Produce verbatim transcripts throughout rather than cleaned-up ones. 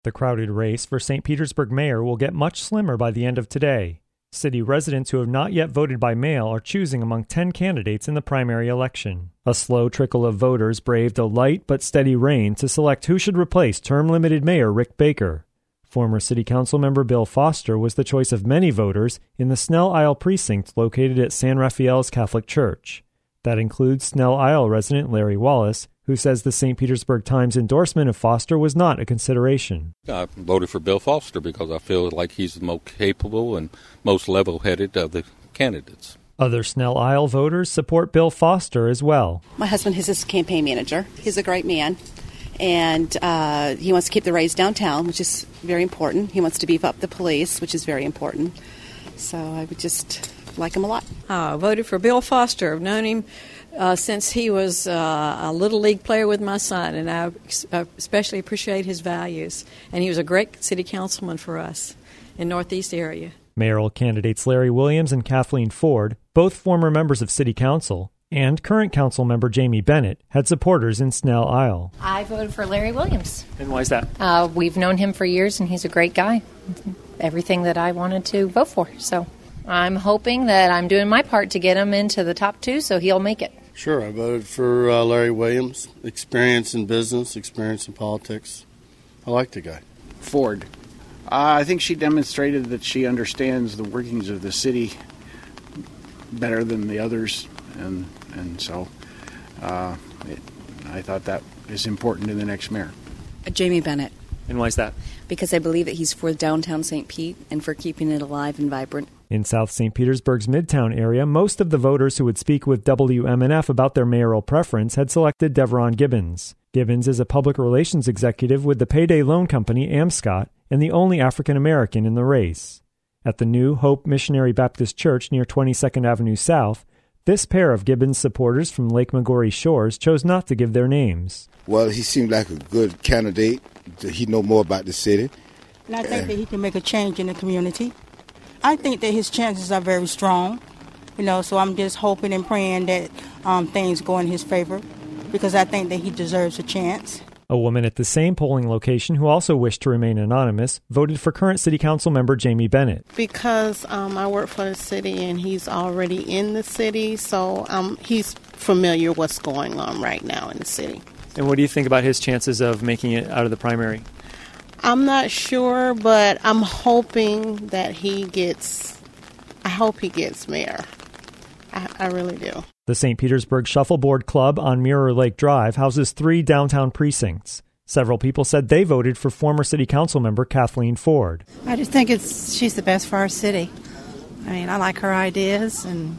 The crowded race for Saint Petersburg mayor will get much slimmer by the end of today. City residents who have not yet voted by mail are choosing among ten candidates in the primary election. A slow trickle of voters braved a light but steady rain to select who should replace term-limited Mayor Rick Baker. Former City Council member Bill Foster was the choice of many voters in the Snell Isle precinct located at San Rafael's Catholic Church. That includes Snell Isle resident Larry Wallace, who says the Saint Petersburg Times endorsement of Foster was not a consideration. I voted for Bill Foster because I feel like he's the most capable and most level-headed of the candidates. Other Snell Isle voters support Bill Foster as well. My husband is his campaign manager. He's a great man, and uh, he wants to keep the Rays downtown, which is very important. He wants to beef up the police, which is very important. So I would just like him a lot. I voted for Bill Foster. I've known him Uh, since he was uh, a Little League player with my son, and I especially appreciate his values. And he was a great city councilman for us in Northeast area. Mayoral candidates Larry Williams and Kathleen Ford, both former members of City Council, and current council member Jamie Bennett, had supporters in Snell Isle. I voted for Larry Williams. And why is that? Uh, we've known him for years, and he's a great guy. Everything that I wanted to vote for. So I'm hoping that I'm doing my part to get him into the top two so he'll make it. Sure, I voted for uh, Larry Williams. Experience in business, experience in politics. I like the guy. Ford. Uh, I think she demonstrated that she understands the workings of the city better than the others, and and so uh, it, I thought that is important to the next mayor. Uh, Jamie Bennett. And why is that? Because I believe that he's for downtown Saint Pete and for keeping it alive and vibrant. In South Saint Petersburg's Midtown area, most of the voters who would speak with W M N F about their mayoral preference had selected Devron Gibbons. Gibbons is a public relations executive with the payday loan company Amscot and the only African American in the race. At the new Hope Missionary Baptist Church near twenty-second Avenue South, this pair of Gibbons supporters from Lake Magori Shores chose not to give their names. Well, he seemed like a good candidate. He know more about the city. And I think uh, that he can make a change in the community. I think that his chances are very strong, you know, so I'm just hoping and praying that um, things go in his favor, because I think that he deserves a chance. A woman at the same polling location who also wished to remain anonymous voted for current City Council member Jamie Bennett. Because um, I work for the city and he's already in the city, so um, he's familiar with what's going on right now in the city. And what do you think about his chances of making it out of the primary? I'm not sure, but I'm hoping that he gets, I hope he gets mayor. I, I really do. The Saint Petersburg Shuffleboard Club on Mirror Lake Drive houses three downtown precincts. Several people said they voted for former City Council member Kathleen Ford. I just think it's she's the best for our city. I mean, I like her ideas and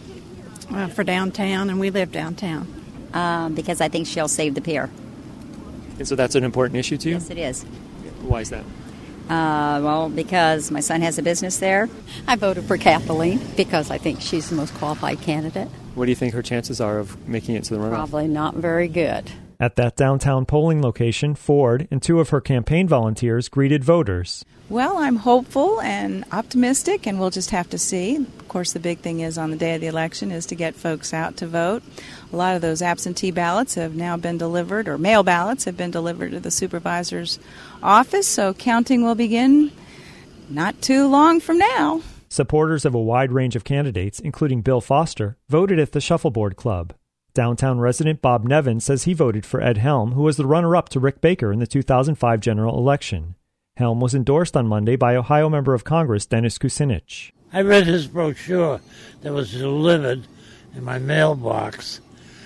uh, for downtown, and we live downtown. Um, because I think she'll save the pier. And so that's an important issue to you? Yes, it is. Why is that? Uh, well, because my son has a business there. I voted for Kathleen because I think she's the most qualified candidate. What do you think her chances are of making it to the runoff? Probably not very good. At that downtown polling location, Ford and two of her campaign volunteers greeted voters. Well, I'm hopeful and optimistic, and we'll just have to see. Of course, the big thing is on the day of the election is to get folks out to vote. A lot of those absentee ballots have now been delivered, or mail ballots have been delivered to the supervisor's office, so counting will begin not too long from now. Supporters of a wide range of candidates, including Bill Foster, voted at the Shuffleboard Club. Downtown resident Bob Nevin says he voted for Ed Helm, who was the runner-up to Rick Baker in the two thousand five general election. Helm was endorsed on Monday by Ohio Member of Congress Dennis Kucinich. I read his brochure that was delivered in my mailbox.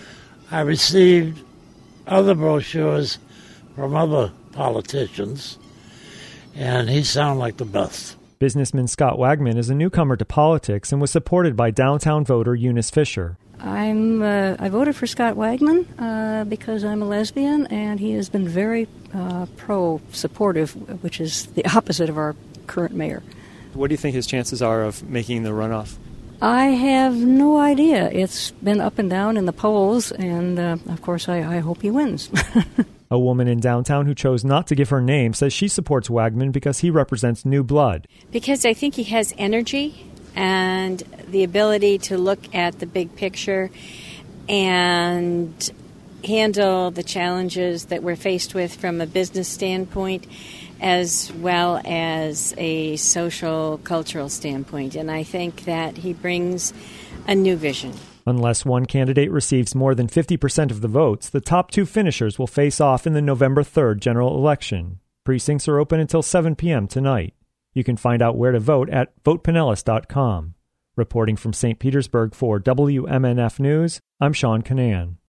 I received other brochures from other politicians, and he sounded like the best. Businessman Scott Wagman is a newcomer to politics and was supported by downtown voter Eunice Fisher. I'm uh, I voted for Scott Wagman uh, because I'm a lesbian, and he has been very uh, pro-supportive, which is the opposite of our current mayor. What do you think his chances are of making the runoff? I have no idea. It's been up and down in the polls, and uh, of course I, I hope he wins. A woman in downtown who chose not to give her name says she supports Wagman because he represents new blood. Because I think he has energy and the ability to look at the big picture and handle the challenges that we're faced with from a business standpoint. as well as a social, cultural standpoint. And I think that he brings a new vision. Unless one candidate receives more than fifty percent of the votes, the top two finishers will face off in the November third general election. Precincts are open until seven p.m. tonight. You can find out where to vote at vote pinellas dot com. Reporting from Saint Petersburg for W M N F News, I'm Sean Canan.